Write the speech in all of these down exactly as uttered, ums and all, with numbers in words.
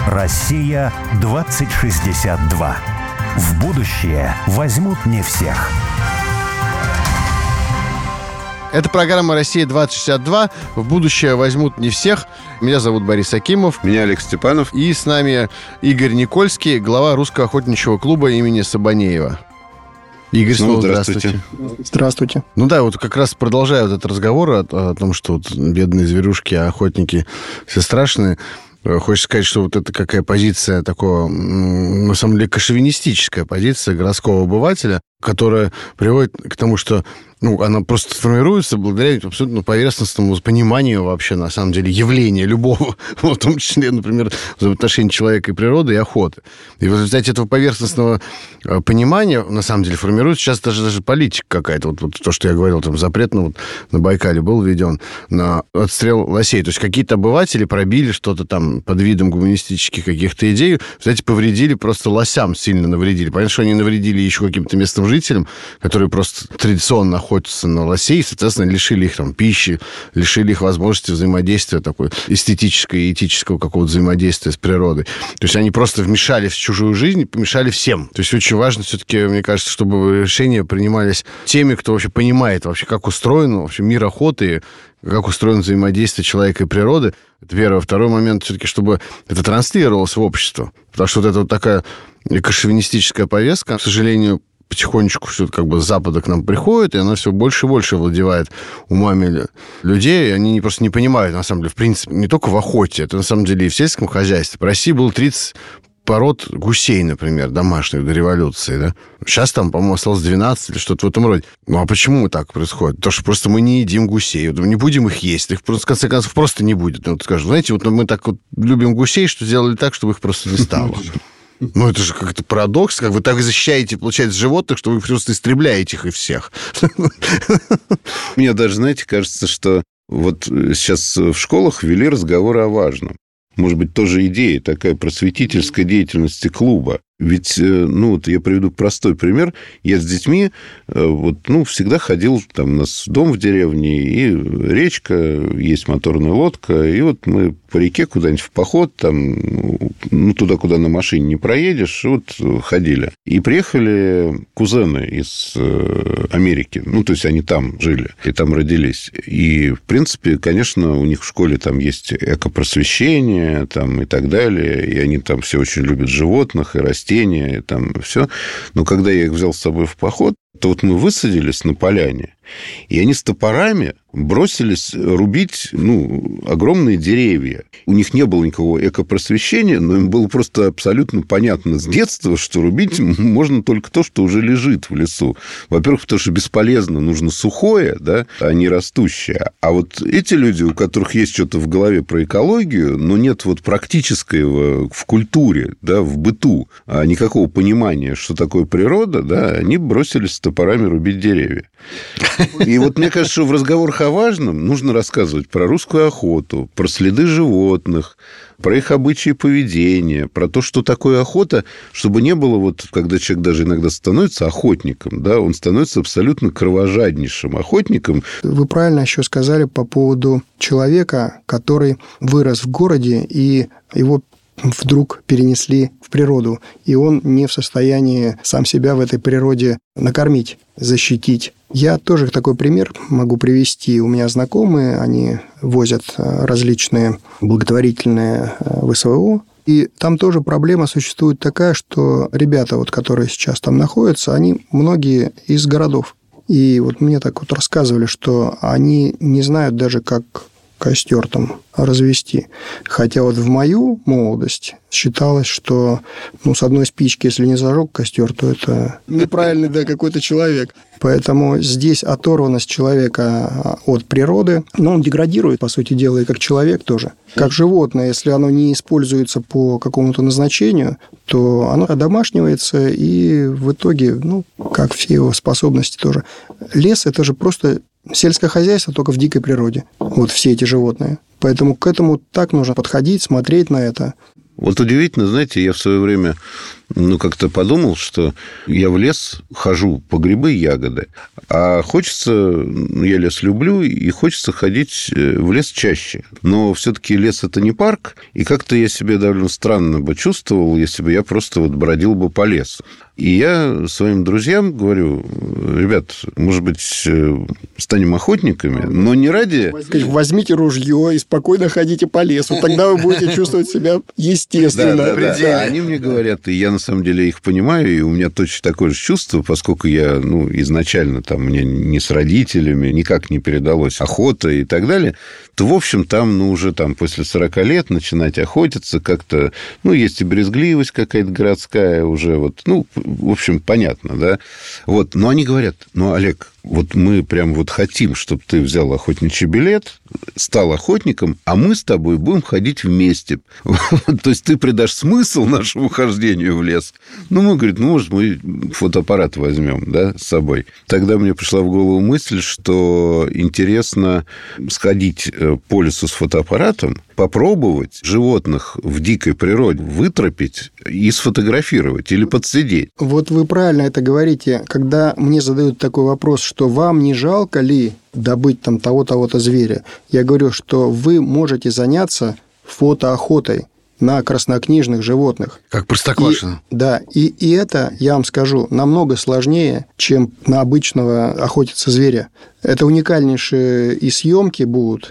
Россия двадцать шестьдесят два. В будущее возьмут не всех. Это программа «Россия двадцать шестьдесят два». В будущее возьмут не всех. Меня зовут Борис Акимов. Меня Олег Степанов. И с нами Игорь Никольский, глава Русского охотничьего клуба имени Сабанеева. Игорь, снова здравствуйте. Здравствуйте. Ну да, вот как раз продолжая вот этот разговор о, о том, что вот бедные зверюшки, охотники все страшные. Хочется сказать, что вот это какая позиция такого, на самом деле, шовинистическая позиция городского обывателя, которая приводит к тому, что ну, она просто формируется благодаря абсолютно поверхностному пониманию вообще, на самом деле, явления любого, в том числе, например, взаимоотношений человека и природы, и охоты. И в результате этого поверхностного понимания, на самом деле, формируется сейчас даже, даже политика какая-то. Вот, вот то, что я говорил, там запрет ну, вот, на Байкале был введен на отстрел лосей. То есть какие-то обыватели пробили что-то там под видом гуманистических каких-то идей, кстати, повредили просто лосям, сильно навредили. Понятно, что они навредили еще каким-то местным жителям, которые просто традиционно охотятся на лосей, и, соответственно, лишили их там пищи, лишили их возможности взаимодействия такой эстетического и этического какого-то взаимодействия с природой. То есть они просто вмешались в чужую жизнь и помешали всем. То есть очень важно все-таки, мне кажется, чтобы решения принимались теми, кто вообще понимает вообще, как устроен вообще мир охоты, как устроено взаимодействие человека и природы. Это первое. Второй момент, все-таки, чтобы это транслировалось в общество. Потому что вот это вот такая экошовинистическая повестка, к сожалению, потихонечку все как бы с Запада к нам приходит, и она все больше и больше владевает умами людей, и они просто не понимают, на самом деле, в принципе, не только в охоте, это на самом деле и в сельском хозяйстве. В России было тридцать пород гусей, например, домашних до революции, да? Сейчас там, по-моему, осталось двенадцать или что-то в этом роде. Ну, а почему так происходит? Потому что просто мы не едим гусей, вот мы не будем их есть, их, в конце концов, просто не будет. Ну, вот скажем, знаете, вот мы так вот любим гусей, что сделали так, чтобы их просто не стало. Ну, это же как-то парадокс, как вы так защищаете, получается, животных, что вы просто истребляете их и всех. Мне даже, знаете, кажется, что вот сейчас в школах ввели разговоры о важном. Может быть, тоже идея такая просветительской деятельности клуба. Ведь, ну, вот я приведу простой пример. Я с детьми вот, ну, всегда ходил, там у нас дом в деревне, и речка, есть моторная лодка, и вот мы по реке куда-нибудь в поход, там, ну, туда, куда на машине не проедешь, вот ходили. И приехали кузены из Америки, ну, то есть они там жили и там родились. И, в принципе, конечно, у них в школе там есть экопросвещение, там, и так далее, и они там все очень любят животных и растения, и там все. Но когда я их взял с собой в поход, то вот мы высадились на поляне, и они с топорами бросились рубить, ну, огромные деревья. У них не было никакого экопросвещения, но им было просто абсолютно понятно с детства, что рубить можно только то, что уже лежит в лесу. Во-первых, потому что бесполезно, нужно сухое, да, а не растущее. А вот эти люди, у которых есть что-то в голове про экологию, но нет вот практического в культуре, да, в быту, а никакого понимания, что такое природа, да, они бросились с топорами рубить деревья. И вот мне кажется, что в разговорах о важном нужно рассказывать про русскую охоту, про следы животных, про их обычаи поведения, про то, что такое охота, чтобы не было, вот, когда человек даже иногда становится охотником, да, он становится абсолютно кровожаднейшим охотником. Вы правильно еще сказали по поводу человека, который вырос в городе, и его вдруг перенесли в природу, и он не в состоянии сам себя в этой природе накормить, защитить. Я тоже такой пример могу привести. У меня знакомые, они возят различные благотворительные ВСО, и там тоже проблема существует такая, что ребята, вот, которые сейчас там находятся, они многие из городов. И вот мне так вот рассказывали, что они не знают даже, как костер там развести. Хотя вот в мою молодость считалось, что ну, с одной спички, если не зажег костер, то это неправильный да, какой-то человек. Поэтому здесь оторванность человека от природы, но он деградирует, по сути дела, и как человек тоже. Как животное, если оно не используется по какому-то назначению, то оно одомашнивается, и в итоге, ну, как все его способности тоже. Лес – это же просто сельское хозяйство, только в дикой природе. Вот все эти животные. Поэтому к этому так нужно подходить, смотреть на это. Вот удивительно, знаете, я в свое время ну, как-то подумал, что я в лес хожу по грибы и ягоды, а хочется, я лес люблю, и хочется ходить в лес чаще. Но все-таки лес – это не парк, и как-то я себя довольно странно бы чувствовал, если бы я просто вот бродил бы по лесу. И я своим друзьям говорю: ребят, может быть, станем охотниками, но не ради... Возьмите ружье и спокойно ходите по лесу, тогда вы будете чувствовать себя естественно. Да, да, да. Они мне говорят, и я на самом деле их понимаю, и у меня точно такое же чувство, поскольку я, ну, изначально там мне не с родителями никак не передалось охота и так далее, то, в общем, там, ну, уже там после сорока лет начинать охотиться как-то, ну, есть и брезгливость какая-то городская уже, вот, ну, в общем, понятно, да. Вот, но они говорят: ну, Олег, вот мы прям вот хотим, чтобы ты взял охотничий билет, стал охотником, а мы с тобой будем ходить вместе. То есть ты придашь смысл нашему хождению в лес. Ну, мы, говорит, ну, может, мы фотоаппарат возьмем, да, с собой. Тогда мне пришла в голову мысль, что интересно сходить по лесу с фотоаппаратом, попробовать животных в дикой природе вытропить и сфотографировать или подсидеть. Вот вы правильно это говорите. Когда мне задают такой вопрос, что вам не жалко ли добыть там того-того-то зверя, я говорю, что вы можете заняться фотоохотой на краснокнижных животных. Как Простоквашино. И, да, и, и это, я вам скажу, намного сложнее, чем на обычного охотиться зверя. Это уникальнейшие и съемки будут,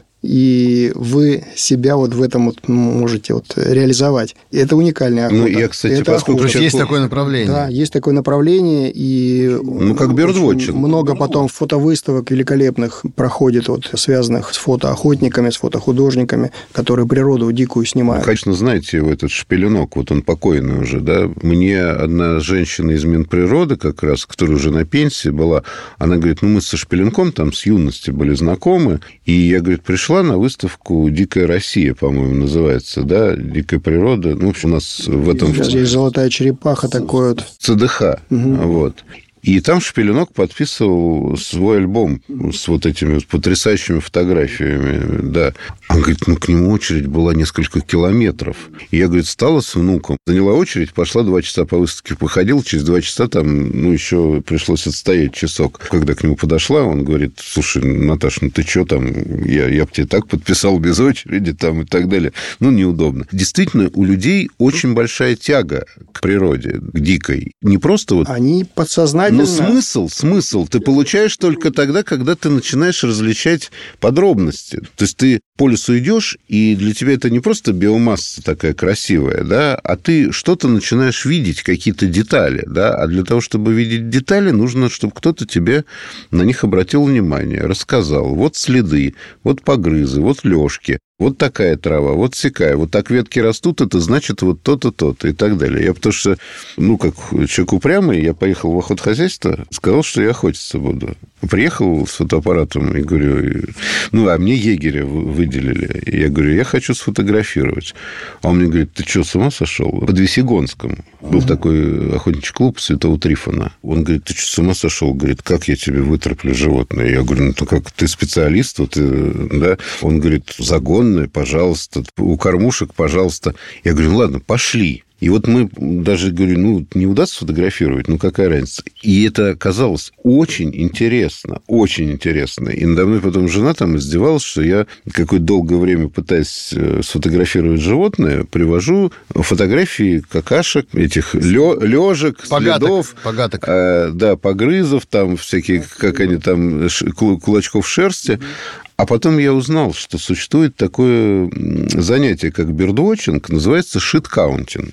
и вы себя вот в этом вот можете вот реализовать. Это уникальная охота. Ну, я, кстати, это поскольку... охота. Есть такое направление. Да, есть такое направление, и... Ну, как бёрдвотчинг. Много потом фотовыставок великолепных проходит, вот, связанных с фотоохотниками, с фотохудожниками, которые природу дикую снимают. Конечно, знаете, этот Шпилюнок, вот он покойный уже, да? Мне одна женщина из Минприроды, как раз, которая уже на пенсии была, она говорит: ну, мы со Шпилюнком там с юности были знакомы, и я, говорит, пришла на выставку «Дикая Россия», по-моему, называется, да, «Дикая природа». Ну, в общем, у нас в этом... Сейчас есть «Золотая черепаха», такой вот. ЦДХ, угу. Вот. И там Шпилюнок подписывал свой альбом с вот этими вот потрясающими фотографиями, да. Он говорит, ну, к нему очередь была несколько километров. И я, говорит, стала с внуком, заняла очередь, пошла два часа по выставке, походила, через два часа там, ну, еще пришлось отстоять часок. Когда к нему подошла, он говорит: слушай, Наташа, ну, ты что там, я, я бы тебе так подписал без очереди там и так далее. Ну, неудобно. Действительно, у людей очень большая тяга к природе, к дикой. Не просто вот... Они подсознательно... Но смысл, смысл ты получаешь только тогда, когда ты начинаешь различать подробности. То есть ты по лесу идешь, и для тебя это не просто биомасса такая красивая, да, а ты что-то начинаешь видеть, какие-то детали, да, а для того, чтобы видеть детали, нужно, чтобы кто-то тебе на них обратил внимание, рассказал. Вот следы, вот погрызы, вот лёжки. Вот такая трава, вот сякая, вот так ветки растут, это значит вот то-то, то-то и так далее. Я потому что, ну, как человек упрямый, я поехал в охотхозяйство, сказал, что я охотиться буду. Приехал с фотоаппаратом и говорю, ну, а мне егеря выделили. И я говорю, я хочу сфотографировать. А он мне говорит, ты что, с ума сошел? Под Весегонском был uh-huh. такой охотничий клуб Святого Трифона. Он говорит, ты что, с ума сошел? Говорит, как я тебе вытроплю животное? Я говорю, ну, ты как, ты специалист, вот, да? Он говорит, загон, пожалуйста, у кормушек, пожалуйста. Я говорю, ну, ладно, пошли. И вот мы даже, говорю, ну, не удастся сфотографировать, ну, какая разница. И это оказалось очень интересно, очень интересно. И надо мной потом жена там издевалась, что я какое-то долгое время, пытаясь сфотографировать животное, привожу фотографии какашек, этих лёжек, следов. Погаток. Э, да, погрызов, там всякие, как они там, кулачков шерсти. А потом я узнал, что существует такое занятие, как бёрдвотчинг, называется шит-каунтинг.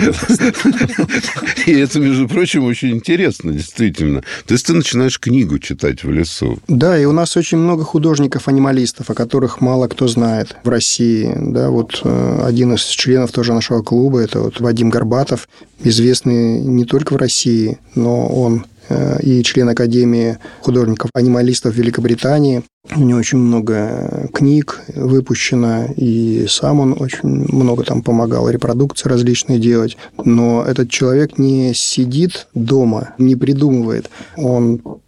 И это, между прочим, очень интересно, действительно. То есть ты начинаешь книгу читать в лесу. Да, и у нас очень много художников-анималистов, о которых мало кто знает в России. Да, вот один из членов тоже нашего клуба, это вот Вадим Горбатов, известный не только в России, но он и член Академии художников-анималистов Великобритании. У него очень много книг выпущено, и сам он очень много там помогал репродукции различные делать. Но этот человек не сидит дома, не придумывает. Он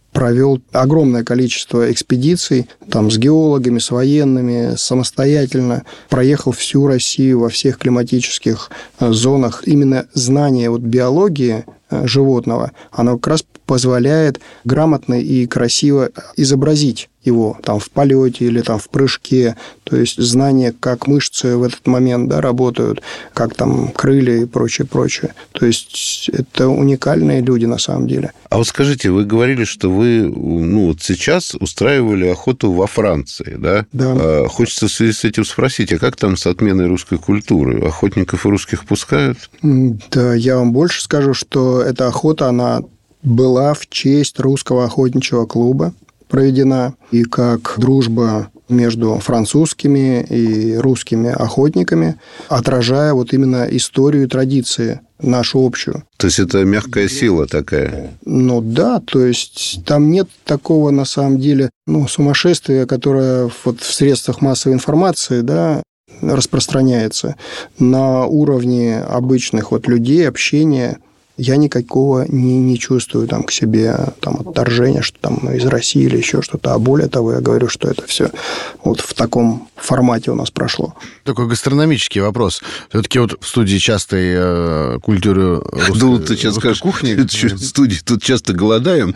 провел огромное количество экспедиций там, с геологами, с военными, самостоятельно. Проехал всю Россию во всех климатических зонах. Именно знание вот биологии животного, оно как раз позволяет грамотно и красиво изобразить его там, в полете или там, в прыжке. То есть знание, как мышцы в этот момент да, работают, как там крылья и прочее, прочее. То есть это уникальные люди на самом деле. А вот скажите, вы говорили, что вы ну, вот сейчас устраивали охоту во Франции, да? Да. А, хочется в связи с этим спросить, а как там с отменой русской культуры? Охотников и русских пускают? Да, я вам больше скажу, что эта охота, она была в честь русского охотничьего клуба проведена, и как дружба между французскими и русскими охотниками, отражая вот именно историю и традиции нашу общую. То есть это мягкая сила такая? Ну да, то есть там нет такого на самом деле ну, сумасшествия, которое вот в средствах массовой информации да, распространяется. На уровне обычных вот людей, общения я никакого не, не чувствую там, к себе там, отторжения, что там из России или еще что-то. А более того, я говорю, что это все вот в таком формате у нас прошло. Такой гастрономический вопрос. Все-таки вот в студии частой э, культуры русской, Думал, ты сейчас скажешь, кухни. Это что, в студии тут часто голодаем.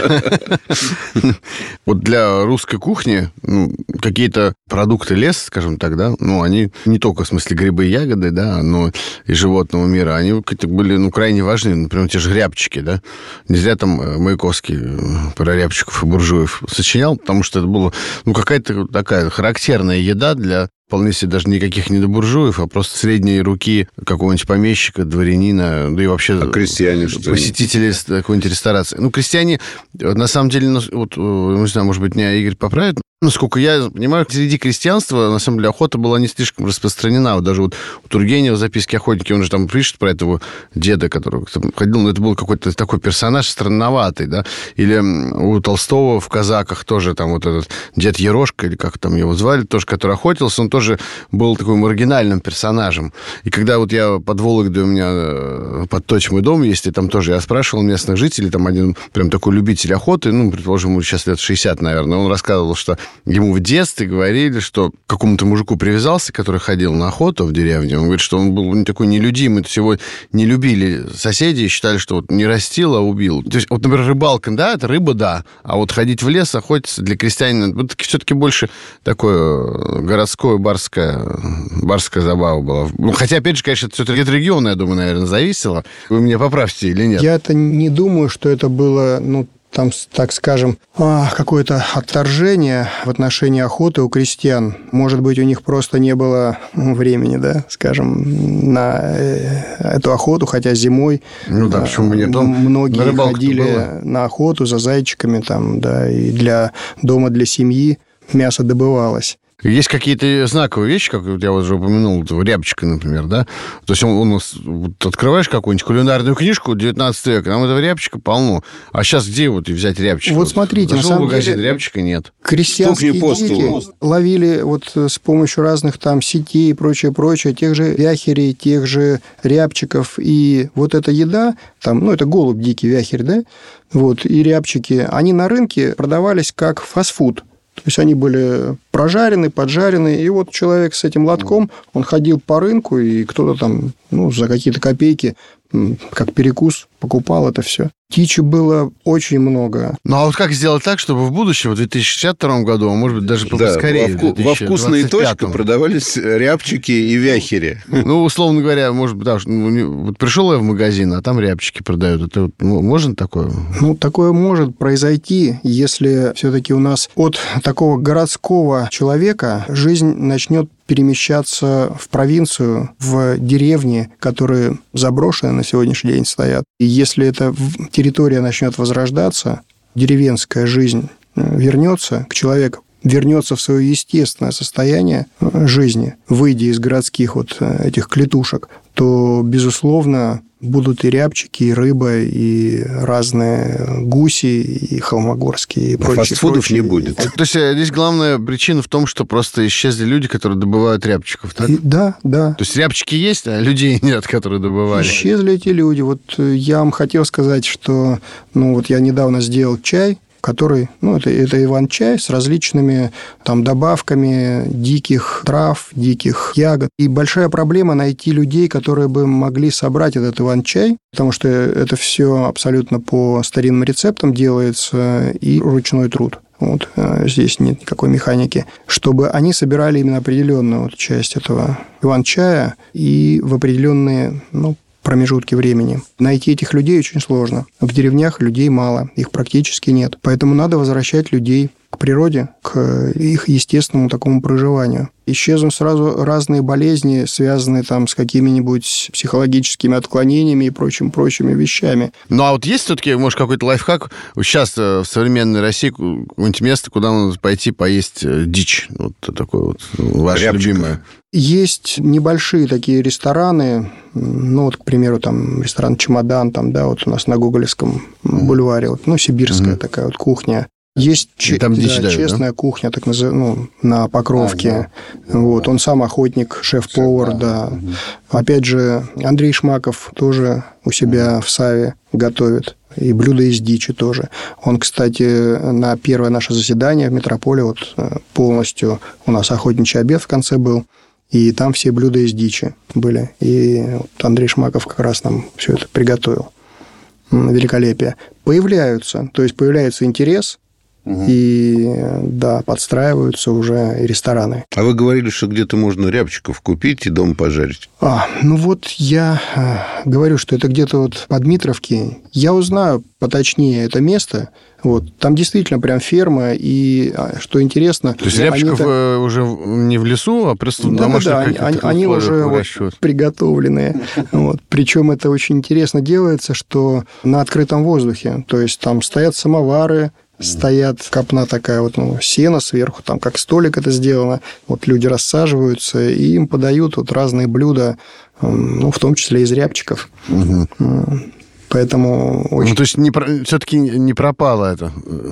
Вот для русской кухни ну, какие-то продукты леса, скажем так, да, ну, они не только в смысле грибы и ягоды, да, но и животного мира, они были ну, крайне важны. Например, те же рябчики, да. Не зря там Маяковский про рябчиков и буржуев сочинял, потому что это была ну, какая-то такая характерная еда для вполне себе даже никаких не до буржуев, а просто средней руки какого-нибудь помещика, дворянина, да и вообще... А крестьяне что? Посетители какой-нибудь ресторации. Ну, крестьяне, на самом деле, вот, не знаю, может быть, меня Игорь поправит, насколько я понимаю, среди крестьянства, на самом деле, охота была не слишком распространена. Вот даже вот у Тургенева в записке охотники, он же там пишет про этого деда, который ходил, но это был какой-то такой персонаж странноватый, да. Или у Толстого в «Казаках» тоже там вот этот дед Ерошка, или как там его звали, тоже, который охотился, он тоже был такой маргинальным персонажем. И когда вот я под Вологдой, у меня под Точь мой дом есть, и там тоже я спрашивал местных жителей, там один прям такой любитель охоты, ну, предположим, ему сейчас лет шестьдесят, наверное, он рассказывал, что ему в детстве говорили, что к какому-то мужику привязался, который ходил на охоту в деревне. Он говорит, что он был такой нелюдимый, то есть его не любили соседи и считали, что вот не растил, а убил. То есть, вот, например, рыбалка, да, это рыба, да, а вот ходить в лес, охотиться для крестьянина, вот все-таки больше такое городское, барская, барская забава была. Ну, хотя, опять же, конечно, это все-таки от региона, я думаю, наверное, зависело. Вы меня поправьте или нет? Я-то не думаю, что это было, ну, там, так скажем, какое-то отторжение в отношении охоты у крестьян. Может быть, у них просто не было времени, да, скажем, на эту охоту, хотя зимой ну, да, почему бы нет? Многие на ходили было. на охоту за зайчиками, там, да, и для дома, для семьи мясо добывалось. Есть какие-то знаковые вещи, как я уже упомянул, рябчика, например, да? То есть он, он, вот открываешь какую-нибудь кулинарную книжку девятнадцатого века, там этого рябчика полно. А сейчас где вот взять рябчика? Вот смотрите, зашел на самом в магазин, деле, рябчика нет. Крестьянские дети ловили вот с помощью разных там сетей и прочее-прочее, тех же вяхерей, тех же рябчиков. И вот эта еда, там, ну, это голубь дикий вяхерь, да? Вот, и рябчики, они на рынке продавались как фастфуд. То есть они были прожарены, поджарены, и вот человек с этим лотком, он ходил по рынку, и кто-то там ну, за какие-то копейки, как перекус, покупал это все. Дичи было очень много. Ну, а вот как сделать так, чтобы в будущем, в две тысячи шестьдесят втором году, а может быть, даже поскорее, да, во, во вкусной точке продавались рябчики и вяхери. Ну, условно говоря, может быть, да, вот пришел я в магазин, а там рябчики продают. Это ну, можно такое? Ну, такое может произойти, если все-таки у нас от такого городского человека жизнь начнет перемещаться в провинцию, в деревни, которые заброшены на сегодняшний день стоят. И если эта территория начнет возрождаться, деревенская жизнь вернется к человеку, вернется в свое естественное состояние жизни, выйдя из городских вот этих клетушек, то, безусловно, будут и рябчики, и рыба, и разные гуси, и холмогорские, и прочие. Фастфудов прочие. не будет. То есть здесь главная причина в том, что просто исчезли люди, которые добывают рябчиков, так? И, да, да. То есть рябчики есть, а людей нет, которые добывали. Исчезли эти люди. Вот я вам хотел сказать, что ну, вот я недавно сделал чай, который, ну, это, это иван-чай с различными там добавками диких трав, диких ягод. И большая проблема найти людей, которые бы могли собрать этот иван-чай, потому что это все абсолютно по старинным рецептам делается и ручной труд. Вот здесь нет никакой механики, чтобы они собирали именно определенную вот часть этого иван-чая и в определенные, ну, промежутки времени. Найти этих людей очень сложно. В деревнях людей мало, их практически нет. Поэтому надо возвращать людей к природе, к их естественному такому проживанию. Исчезнут сразу разные болезни, связанные там с какими-нибудь психологическими отклонениями и прочим-прочими вещами. Ну, а вот есть все-таки, может, какой-то лайфхак? Сейчас в современной России какое-нибудь место, куда надо пойти поесть дичь? Вот такое вот ваше Рябчиков. любимое. Есть небольшие такие рестораны, ну, вот, к примеру, там ресторан «Чемодан», там, да, вот у нас на Гоголевском бульваре, вот, ну, сибирская mm-hmm. такая вот кухня. Есть че- там дичь да, дают, честная да? кухня, так называемая, ну, на Покровке. А, да. Вот, он сам охотник, шеф-повар, да. Угу. Опять же, Андрей Шмаков тоже у себя в Саве готовит. И блюда из дичи тоже. Он, кстати, на первое наше заседание в метрополе вот полностью у нас охотничий обед в конце был. И там все блюда из дичи были. И вот Андрей Шмаков как раз нам все это приготовил. Великолепие. Появляются, то есть появляется интерес, угу. и, да, подстраиваются уже рестораны. А вы говорили, что где-то можно рябчиков купить и дома пожарить. А, ну вот я говорю, что это где-то вот по Дмитровке. Я узнаю поточнее это место. Вот. Там действительно прям ферма, и что интересно... То есть рябчиков так... уже не в лесу, а просто в да, домашних да, каких-то они, они уже вот приготовленные. Вот. Причем это очень интересно делается, что на открытом воздухе. То есть там стоят самовары, стоят копна такая вот, ну, сено сверху, там как столик это сделано. Вот люди рассаживаются, и им подают вот разные блюда, ну, в том числе из рябчиков. Угу. Поэтому... Очень... Ну, то есть не, все-таки не пропало это,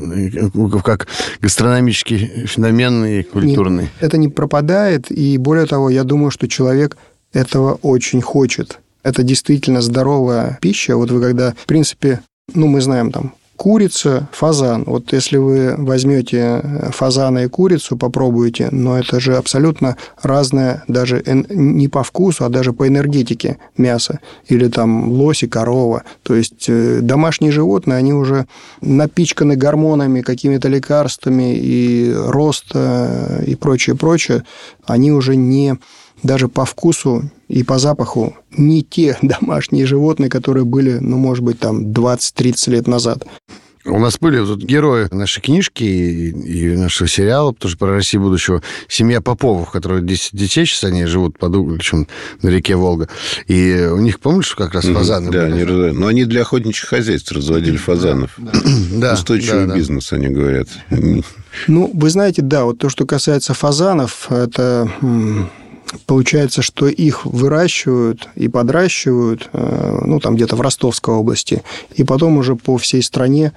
как гастрономический феномен и культурный. Не, это не пропадает, и более того, я думаю, что человек этого очень хочет. Это действительно здоровая пища. Вот вы когда, в принципе, ну, мы знаем там, курица, фазан. Вот если вы возьмете фазана и курицу, попробуете, но это же абсолютно разное, даже не по вкусу, а даже по энергетике мясо. Или там лось и корова. То есть домашние животные, они уже напичканы гормонами, какими-то лекарствами и роста и прочее, прочее. Они уже не... даже по вкусу и по запаху не те домашние животные, которые были, ну, может быть, там двадцать-тридцать лет назад. У нас были вот герои нашей книжки и, и нашего сериала, тоже про Россию будущего, семья Поповых, которые десять детей сейчас, они живут под Угличем на реке Волга. И у них, помнишь, как раз фазаны да, были? Они, но они для охотничьих хозяйств разводили фазанов. Да, да. Устойчивый да, да. бизнес, они говорят. Ну, вы знаете, да, вот то, что касается фазанов, это... Получается, что их выращивают и подращивают, ну, там где-то в Ростовской области, и потом уже по всей стране,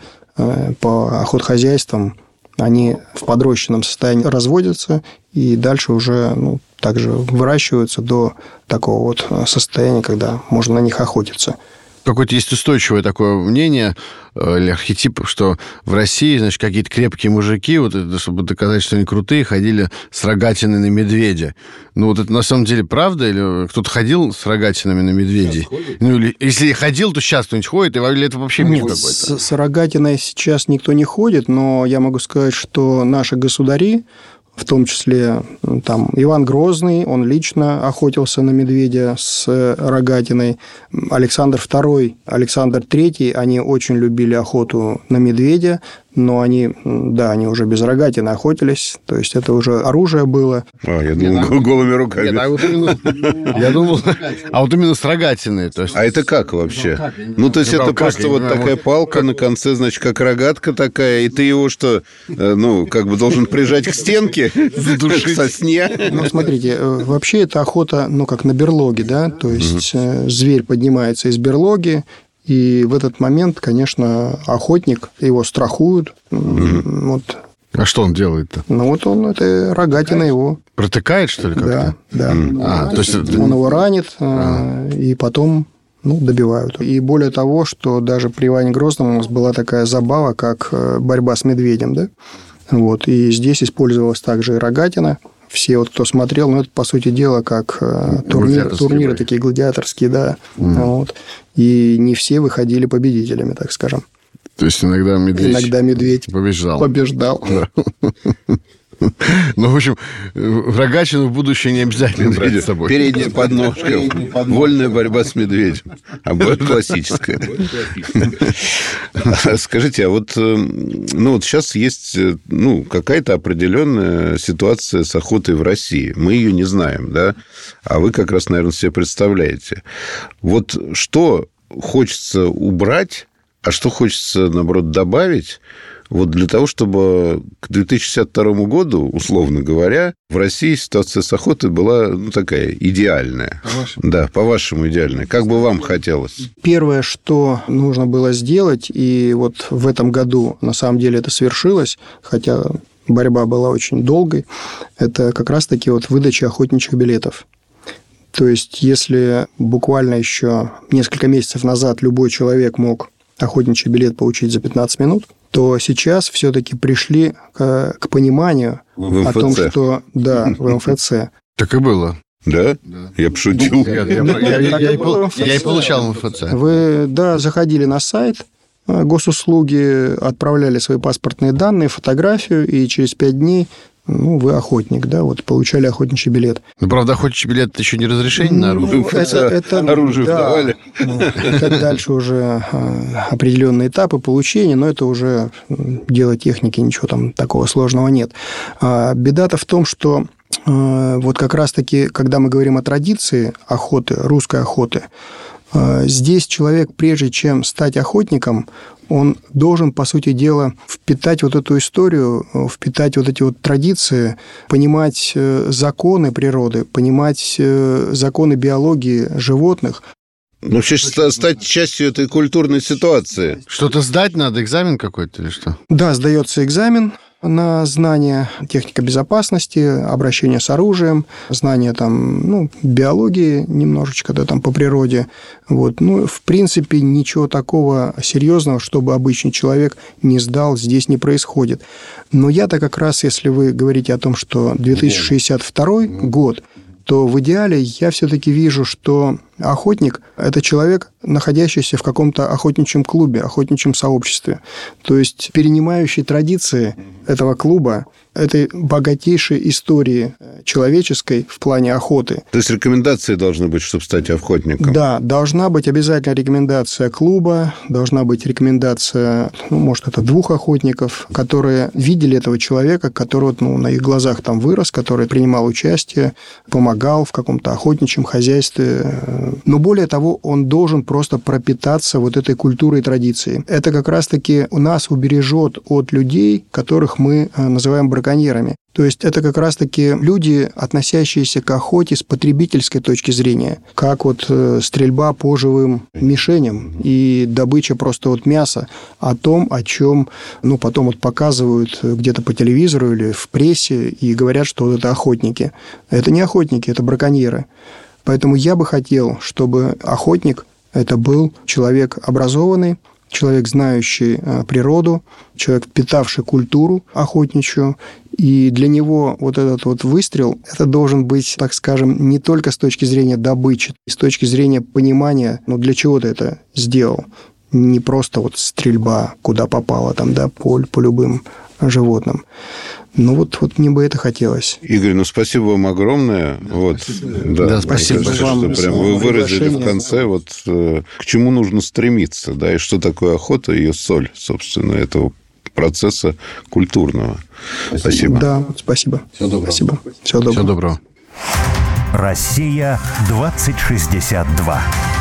по охотхозяйствам, они в подрощенном состоянии разводятся, и дальше уже, ну, также выращиваются до такого вот состояния, когда можно на них охотиться. Какое-то есть устойчивое такое мнение или архетип, что в России, значит, какие-то крепкие мужики, вот это, чтобы доказать, что они крутые, ходили с рогатиной на медведя. Ну, вот это на самом деле правда? Или кто-то ходил с рогатинами на медведей? Ну, или если ходил, то сейчас кто-нибудь ходит, или это вообще миф какой-то? С, с рогатиной сейчас никто не ходит, но я могу сказать, что наши государи, в том числе там, Иван Грозный, он лично охотился на медведя с рогатиной. Александр второй, Александр третий, они очень любили охоту на медведя, но они, да, они уже без рогатины охотились, то есть это уже оружие было. А, я думал, голыми руками. Нет, а вот именно, я думал, а вот именно с рогатиной. То есть... А это как вообще? Ну, то есть это просто вот такая палка на конце, значит, как рогатка такая, и ты его что, ну, как бы должен прижать к стенке, к сосне? Ну, смотрите, вообще это охота, ну, как на берлоге, да, то есть зверь поднимается из берлоги, и в этот момент, конечно, охотник, его страхуют. Mm-hmm. Вот. А что он делает-то? Ну, вот он, это рогатина его. Протыкает, что ли, как-то? Да, да. Mm-hmm. А, то есть... Он его ранит, а. и потом ну, добивают. И более того, что даже при Иване Грозном у нас была такая забава, как борьба с медведем, да? Вот. И здесь использовалась также и рогатина. Все, вот, кто смотрел, ну, это, по сути дела, как турнир, турниры такие гладиаторские, да. Mm. Вот. И не все выходили победителями, так скажем. То есть, иногда медведь, иногда медведь побеждал. побеждал. Ну, в общем, рогатину в будущее не обязательно брать с собой. Передняя подножка, вольная борьба с медведем. А будет классическая. Скажите, а вот, ну, вот сейчас есть, ну, какая-то определенная ситуация с охотой в России. Мы ее не знаем, да? А вы как раз, наверное, себе представляете. Вот что хочется убрать, а что хочется, наоборот, добавить, вот для того, чтобы к две тысячи шестьдесят второму году, условно говоря, в России ситуация с охотой была, ну, такая идеальная. По-вашему? Да, по-вашему идеальная. Как бы вам хотелось? Первое, что нужно было сделать, и вот в этом году на самом деле это свершилось, хотя борьба была очень долгой, это как раз-таки вот выдача охотничьих билетов. То есть, если буквально еще несколько месяцев назад любой человек мог охотничий билет получить за пятнадцать минут, то сейчас все-таки пришли к, к пониманию о том, что... Да, в эм эф цэ. Так и было. Да? Да. Я пошутил. Я, я, я, я, я, я, я и получал эм эф цэ. Вы, да, заходили на сайт госуслуги, отправляли свои паспортные данные, фотографию, и через пять дней... Ну, вы охотник, да, вот получали охотничий билет. Ну, правда, охотничий билет – это еще не разрешение на оружие. Ну, это, это, оружие да, вдавали. Ну, это дальше уже определенные этапы получения, но это уже дело техники, ничего там такого сложного нет. Беда-то в том, что вот как раз-таки, когда мы говорим о традиции охоты, русской охоты, здесь человек, прежде чем стать охотником, он должен, по сути дела, впитать вот эту историю, впитать вот эти вот традиции, понимать законы природы, понимать законы биологии животных. Ну, вообще, стать частью этой культурной ситуации. Что-то сдать надо, экзамен какой-то или что? Да, сдается экзамен на знание техники безопасности, обращение с оружием, знание там, ну, биологии немножечко, да, там по природе. Вот. Ну, в принципе, ничего такого серьезного, чтобы обычный человек не сдал, здесь не происходит. Но я-то как раз, если вы говорите о том, что две тысячи шестьдесят второй год, то в идеале я все-таки вижу, что охотник – это человек, находящийся в каком-то охотничьем клубе, охотничьем сообществе. То есть, перенимающий традиции этого клуба, этой богатейшей истории человеческой в плане охоты. То есть, рекомендации должны быть, чтобы стать охотником? Да, должна быть обязательно рекомендация клуба, должна быть рекомендация, ну, может, это двух охотников, которые видели этого человека, который, ну, на их глазах там вырос, который принимал участие, помогал в каком-то охотничьем хозяйстве. Но более того, он должен просто пропитаться вот этой культурой и традицией. Это как раз-таки нас убережет от людей, которых мы называем браконьерами. То есть, это как раз-таки люди, относящиеся к охоте с потребительской точки зрения, как вот стрельба по живым мишеням и добыча просто вот мяса, о том, о чем, ну, потом вот показывают где-то по телевизору или в прессе и говорят, что вот это охотники. Это не охотники, это браконьеры. Поэтому я бы хотел, чтобы охотник – это был человек образованный, человек, знающий природу, человек, впитавший культуру охотничью, и для него вот этот вот выстрел, это должен быть, так скажем, не только с точки зрения добычи, с точки зрения понимания, ну, для чего ты это сделал. Не просто вот стрельба, куда попало, там, да, по, по любым животным. Ну, вот, вот мне бы это хотелось. Игорь, ну, спасибо вам огромное. Да, вот, спасибо. Да, да, спасибо кажется, вам. Что прям вы выразили в конце, вот, к чему нужно стремиться, да, и что такое охота, ее соль, собственно, этого процесса культурного. Спасибо. Да, спасибо. Всего доброго. Спасибо. Всего доброго. Всего доброго. Россия двадцать шестьдесят два.